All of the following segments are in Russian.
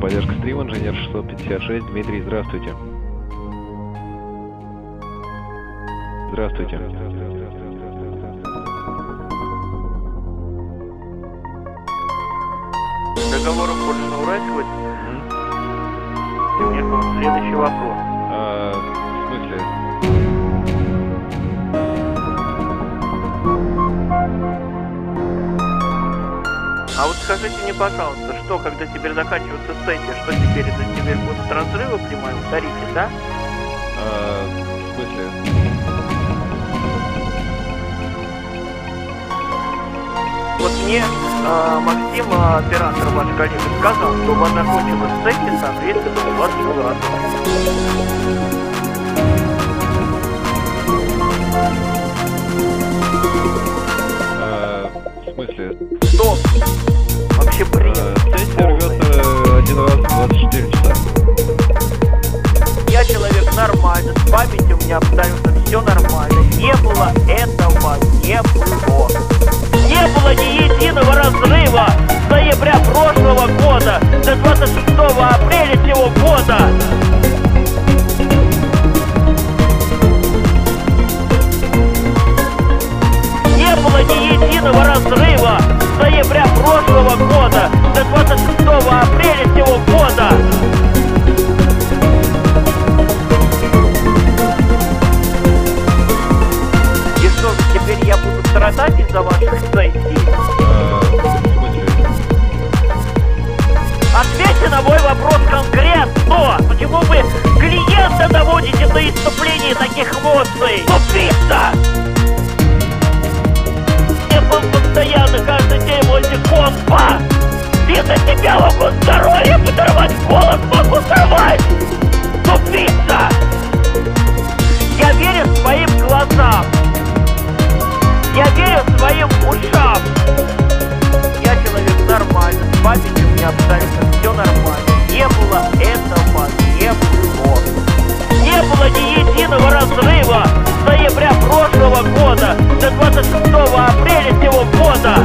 поддержка стрим, инженер 656, Дмитрий, здравствуйте. Здравствуйте. Договором Польшно-Уральского. Мне следующий вопрос. В смысле? А вот скажите мне, пожалуйста, что, когда теперь заканчиваются сессии, что теперь? Это теперь будут разрывы при моем тарифе, да? В смысле? Вот мне Максим, оператор ваш коллега, сказал, что у вас закончилась сессия, соответственно, у вас был разрыв. В смысле? Стоп! Вообще бред. Сессия рвется один раз в 24 часа. Я человек нормальный, с памятью у меня абсолютно все нормально. Не было этого, не было. Не было ни единого разрыва с ноября прошлого года до 26 апреля сего года. Не было ни единого разрыва с ноября прошлого года до 26 апреля сего года. И что же, теперь я буду страдать из-за ваших сессий? В смысле? Ответьте на мой вопрос конкретно! Почему вы клиента доводите до иступления таких эмоций? Тупица! Я был постоянно каждый день возле компа! Из-за тебя могу здоровье подорвать, голос могу сорвать! Тупица! Я верю своим глазам! Я верю своим ушам! Я человек нормальный, с памятью у меня абсолютно все нормально. Не было этого, не было. Не было ни единого разрыва с ноября прошлого года до 26 апреля сего года.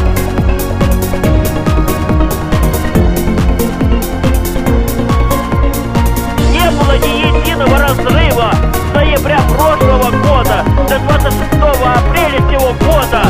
Не было ни единого разрыва с ноября прошлого года до 26 апреля сего года.